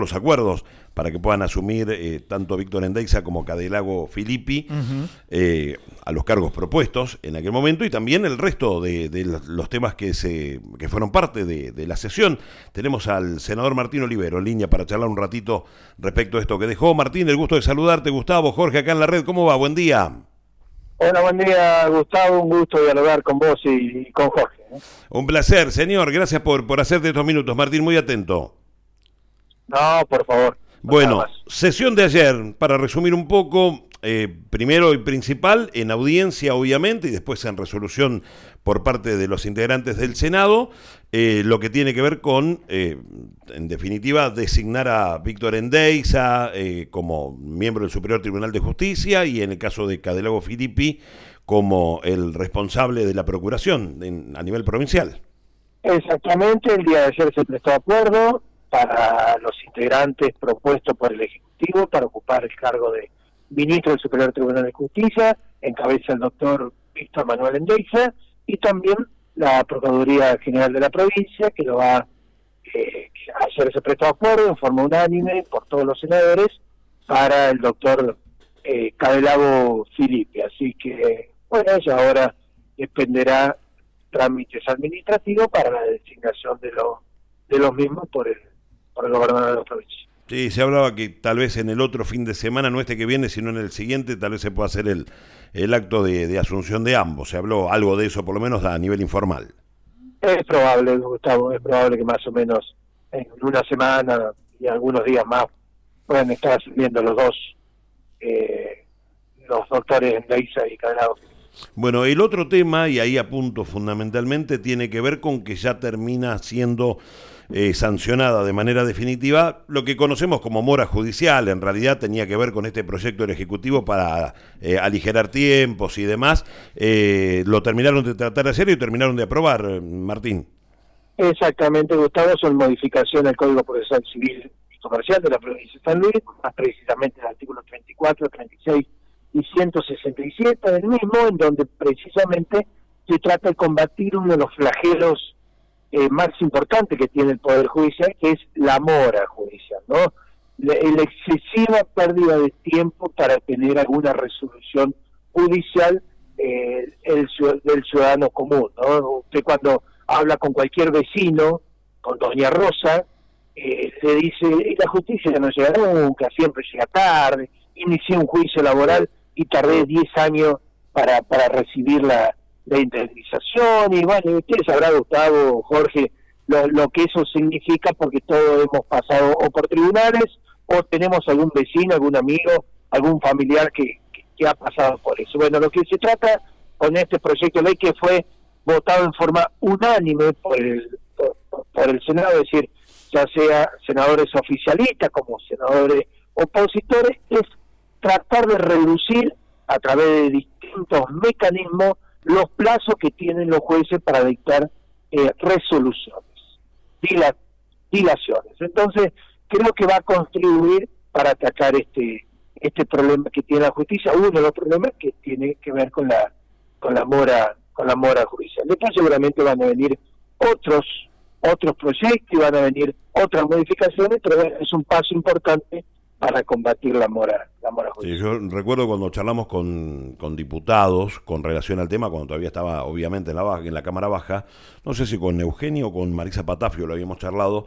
los acuerdos para que puedan asumir tanto Víctor Endeiza como Cadelago Filippi a los cargos propuestos en aquel momento, y también el resto de los temas que fueron parte de la sesión. Tenemos al senador Martín Olivero en línea para charlar un ratito respecto a esto que dejó. Martín, el gusto de saludarte. Gustavo, Jorge, acá en la red. ¿Cómo va? Buen día. Hola, buen día, Gustavo. Un gusto dialogar con vos y con Jorge. Un placer, señor. Gracias por hacerte estos minutos. Martín, muy atento. No, por favor. Bueno, sesión de ayer, para resumir un poco, primero y principal, en audiencia obviamente, y después en resolución por parte de los integrantes del Senado, lo que tiene que ver con, en definitiva, designar a Víctor Endeiza como miembro del Superior Tribunal de Justicia, y en el caso de Cadelago Filippi como el responsable de la procuración a nivel provincial. Exactamente, el día de ayer se prestó acuerdo para los integrantes propuestos por el Ejecutivo para ocupar el cargo de ministro del Superior Tribunal de Justicia, encabeza el doctor Víctor Manuel Endeiza, y también la Procuraduría General de la provincia, que lo va, ayer se prestó acuerdo en forma unánime por todos los senadores para el doctor Cadelago Filippi. Así que, bueno, ella ahora dependerá trámites administrativos para la designación de los mismos por el gobernador de la provincia. Sí, se hablaba que tal vez en el otro fin de semana, no este que viene, sino en el siguiente, tal vez se pueda hacer el acto de asunción de ambos. Se habló algo de eso, por lo menos a nivel informal. Es probable, Gustavo, es probable que más o menos en una semana y algunos días más puedan estar asumiendo los doctores Endeiza y Cadelago. Bueno, el otro tema, y ahí apunto fundamentalmente, tiene que ver con que ya termina siendo sancionada de manera definitiva lo que conocemos como mora judicial. En realidad tenía que ver con este proyecto del Ejecutivo para aligerar tiempos y demás. Lo terminaron de tratar de hacer y terminaron de aprobar, Martín. Exactamente, Gustavo, son modificaciones al Código Procesal Civil y Comercial de la provincia de San Luis, más precisamente el artículo 34, 36 y 167 del mismo, en donde precisamente se trata de combatir uno de los flagelos más importantes que tiene el Poder Judicial, que es la mora judicial, ¿no? La excesiva pérdida de tiempo para tener alguna resolución judicial del ciudadano común, ¿no? Usted cuando habla con cualquier vecino, con doña Rosa, le dice, la justicia no llega nunca, siempre llega tarde, inicié un juicio laboral y tardé 10 años para recibir la indemnización, y bueno, usted sabrá, Gustavo, Jorge, lo que eso significa, porque todos hemos pasado o por tribunales, o tenemos algún vecino, algún amigo, algún familiar que ha pasado por eso. Bueno, lo que se trata con este proyecto de ley, que fue votado en forma unánime por el Senado, es decir, ya sea senadores oficialistas como senadores opositores, es tratar de reducir a través de distintos mecanismos los plazos que tienen los jueces para dictar resoluciones, dilaciones. Entonces, creo que va a contribuir para atacar este problema que tiene la justicia, uno de los problemas que tiene que ver con la mora judicial. Después seguramente van a venir otros proyectos y van a venir otras modificaciones, pero es un paso importante para combatir la mora judicial. Sí, yo recuerdo cuando charlamos con diputados con relación al tema, cuando todavía estaba obviamente en la Cámara Baja, no sé si con Eugenio o con Marisa Patafio lo habíamos charlado,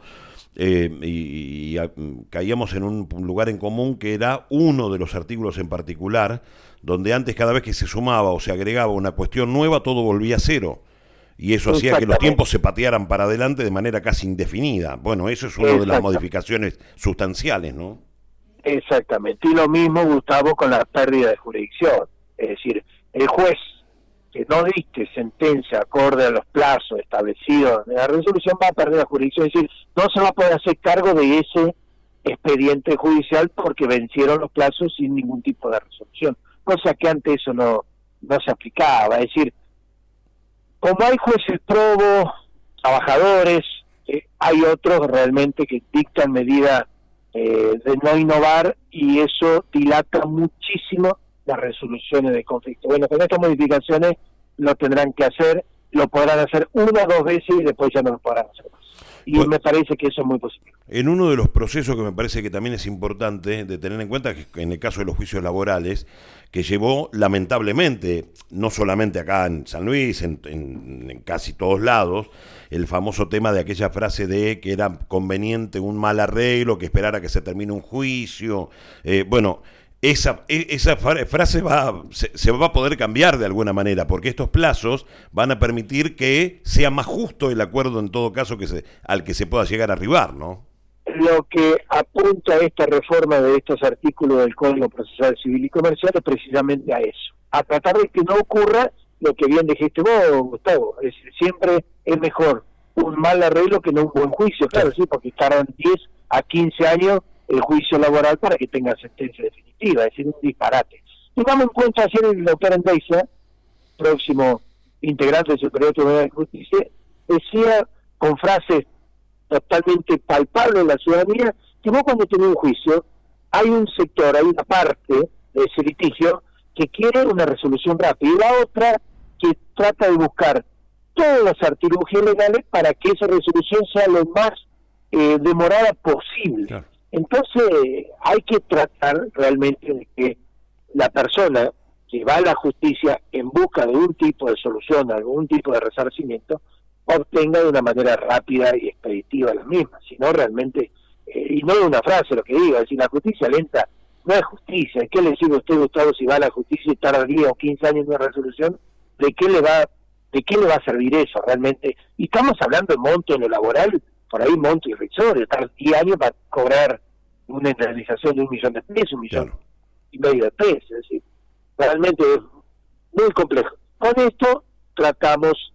y caíamos en un lugar en común, que era uno de los artículos en particular, donde antes cada vez que se sumaba o se agregaba una cuestión nueva, todo volvía a cero. Y eso hacía que los tiempos se patearan para adelante de manera casi indefinida. Bueno, eso es una de las modificaciones sustanciales, ¿no? Exactamente, y lo mismo, Gustavo, con la pérdida de jurisdicción. Es decir, el juez que no dicte sentencia acorde a los plazos establecidos en la resolución va a perder la jurisdicción, es decir, no se va a poder hacer cargo de ese expediente judicial porque vencieron los plazos sin ningún tipo de resolución, cosa que antes eso no se aplicaba. Es decir, como hay jueces probos, trabajadores, hay otros realmente que dictan medidas de no innovar, y eso dilata muchísimo las resoluciones de conflicto. Bueno, con estas modificaciones lo tendrán que hacer, lo podrán hacer una o dos veces y después ya no lo podrán hacer más. Y me parece que eso es muy positivo. En uno de los procesos que me parece que también es importante de tener en cuenta, que en el caso de los juicios laborales, que llevó lamentablemente, no solamente acá en San Luis, en casi todos lados, el famoso tema de aquella frase de que era conveniente un mal arreglo, que esperara que se termine un juicio. Bueno, esa frase se va a poder cambiar de alguna manera, porque estos plazos van a permitir que sea más justo el acuerdo en todo caso al que se pueda llegar a arribar, ¿no? Lo que apunta esta reforma de estos artículos del Código Procesal Civil y Comercial es precisamente a eso, a tratar de que no ocurra lo que bien dijiste vos, Gustavo. Es decir, siempre es mejor un mal arreglo que no un buen juicio, claro, sí, porque tardan 10 a 15 años el juicio laboral para que tenga sentencia definitiva, es decir, un disparate. Tengamos en cuenta, ayer el doctor Endeiza, próximo integrante del Superior Tribunal de Justicia, decía con frases totalmente palpables en la ciudadanía, que vos cuando tenés un juicio, hay un sector, hay una parte de ese litigio que quiere una resolución rápida, y la otra que trata de buscar todas las artilugios legales para que esa resolución sea lo más demorada posible. Claro. Entonces hay que tratar realmente de que la persona que va a la justicia en busca de un tipo de solución, algún tipo de resarcimiento, obtenga de una manera rápida y expeditiva la misma, sino realmente, y no de una frase lo que diga, es decir, la justicia lenta no es justicia. ¿Qué le decide a usted, Gustavo, si va a la justicia y tarda 10 o 15 años en una resolución? ¿De qué le va a servir eso realmente? Y estamos hablando de monto en lo laboral, por ahí monto irrisorio, estar 10 años para cobrar una indemnización de $1.000.000 de pesos, $1.500.000 de pesos, es decir, realmente es muy complejo. Con esto tratamos,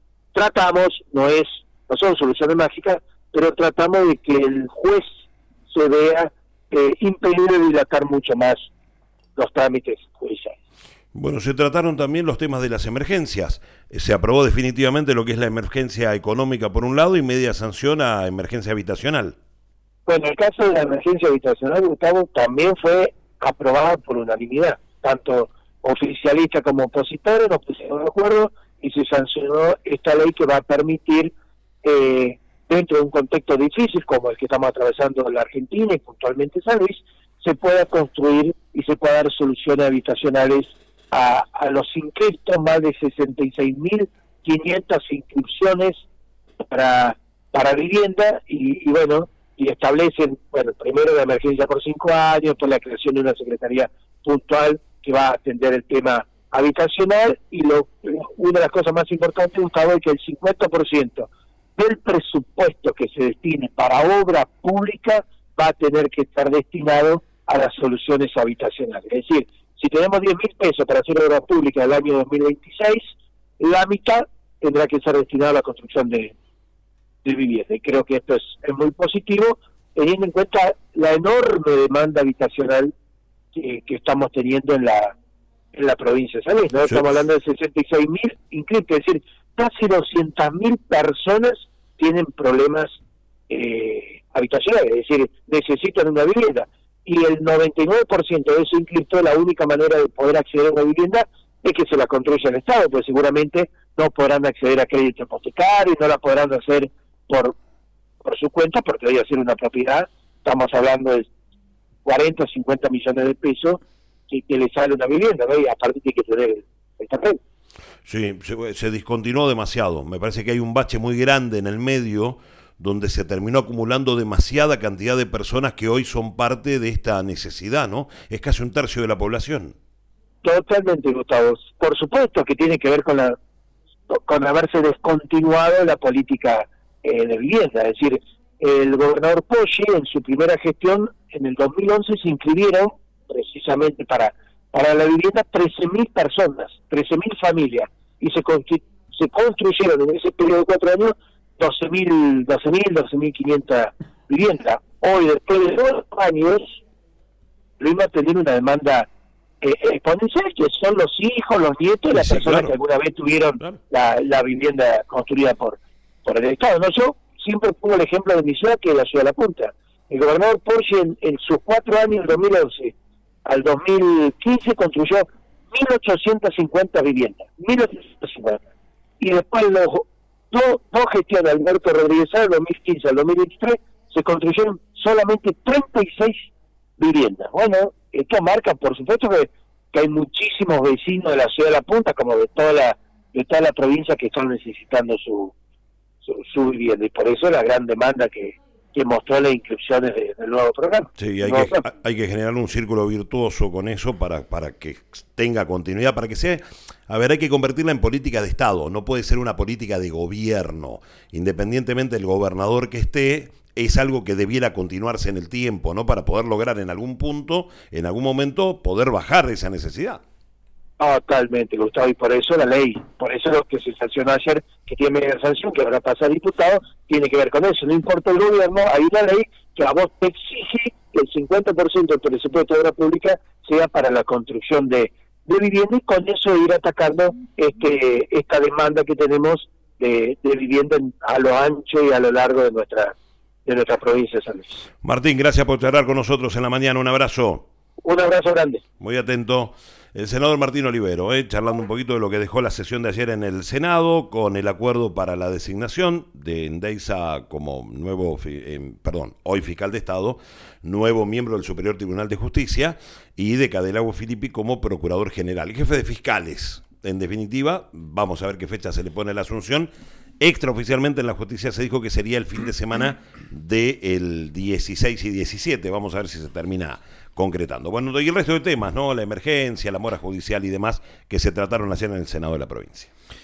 no son soluciones mágicas, pero tratamos de que el juez se vea impedido de dilatar mucho más los trámites judiciales. Bueno, se trataron también los temas de las emergencias. Se aprobó definitivamente lo que es la emergencia económica por un lado y media sanción a emergencia habitacional. Bueno, el caso de la emergencia habitacional, Gustavo, también fue aprobada por unanimidad. Tanto oficialistas como opositores nos pusieron de acuerdo y se sancionó esta ley que va a permitir, dentro de un contexto difícil como el que estamos atravesando en la Argentina y puntualmente San Luis, se pueda construir y se pueda dar soluciones habitacionales a los inscriptos, más de 66.500 inscripciones para vivienda y establecen, primero la emergencia por 5 años, después la creación de una secretaría puntual que va a atender el tema habitacional y una de las cosas más importantes, Gustavo, es que el 50% del presupuesto que se destine para obra pública va a tener que estar destinado a las soluciones habitacionales. Es decir, si tenemos 10.000 pesos para hacer obra pública del año 2026, la mitad tendrá que ser destinada a la construcción de vivienda. Y creo que esto es muy positivo, teniendo en cuenta la enorme demanda habitacional que estamos teniendo en la provincia de San Luis, ¿no? Sí. Estamos hablando de 66.000 inscritos, es decir, casi 200.000 personas tienen problemas habitacionales, es decir, necesitan una vivienda. Y el 99% de esos inscritos, la única manera de poder acceder a una vivienda es que se la construya el Estado, pues seguramente no podrán acceder a crédito hipotecario, no la podrán hacer por su cuenta, porque hoy hacer una propiedad, estamos hablando de 40 o 50 millones de pesos que le sale una vivienda, ¿no? Y aparte tiene que tener el terreno. Sí, se discontinuó demasiado. Me parece que hay un bache muy grande en el medio donde se terminó acumulando demasiada cantidad de personas que hoy son parte de esta necesidad, ¿no? Es casi un tercio de la población. Totalmente, Gustavo. Por supuesto que tiene que ver con haberse descontinuado la política de vivienda. Es decir, el gobernador Poggi en su primera gestión, en el 2011, se inscribieron precisamente para la vivienda 13.000 personas, 13.000 familias, y se construyeron en ese periodo de 4 años 12.500 viviendas. Hoy, después de 2 años, vimos a tener una demanda exponencial, que son los hijos, los nietos de las personas que alguna vez tuvieron la vivienda construida por el Estado. No, yo siempre pongo el ejemplo de mi ciudad, que es la ciudad de La Punta. El gobernador Poggi en sus 4 años, del 2011 al 2015, construyó 1.850 viviendas, 1.850. Y después dos gestiones de Alberto Rodríguez Sá, del 2015 al 2023, se construyeron solamente 36 viviendas. Bueno, esto marca, por supuesto, que hay muchísimos vecinos de la ciudad de La Punta, como de toda la provincia, que están necesitando su vivienda, y por eso la gran demanda que mostró las inscripciones del nuevo programa. Sí, hay que generar un círculo virtuoso con eso para que tenga continuidad, para que sea... A ver, hay que convertirla en política de Estado, no puede ser una política de gobierno, independientemente del gobernador que esté, es algo que debiera continuarse en el tiempo, ¿no? Para poder lograr en algún punto, en algún momento, poder bajar esa necesidad. Totalmente, Gustavo, y por eso la ley, por eso lo que se sancionó ayer, que tiene media sanción, que ahora pasa a diputado, tiene que ver con eso. No importa el gobierno, hay una ley que a vos te exige que el 50% del presupuesto de obra pública sea para la construcción de vivienda, y con eso ir atacando esta demanda que tenemos de vivienda a lo ancho y a lo largo de nuestra provincia de San Luis. Martín, gracias por charlar con nosotros en la mañana, un abrazo. Un abrazo grande. Muy atento. El senador Martín Olivero, charlando un poquito de lo que dejó la sesión de ayer en el Senado, con el acuerdo para la designación de Endesa como nuevo, hoy fiscal de Estado, nuevo miembro del Superior Tribunal de Justicia, y de Cadelago Filippi como procurador general, jefe de fiscales. En definitiva, vamos a ver qué fecha se le pone la asunción. Extraoficialmente en la justicia se dijo que sería el fin de semana del 16 y 17. Vamos a ver si se termina concretando. Bueno, y el resto de temas, ¿no? La emergencia, la mora judicial y demás que se trataron ayer en el Senado de la provincia.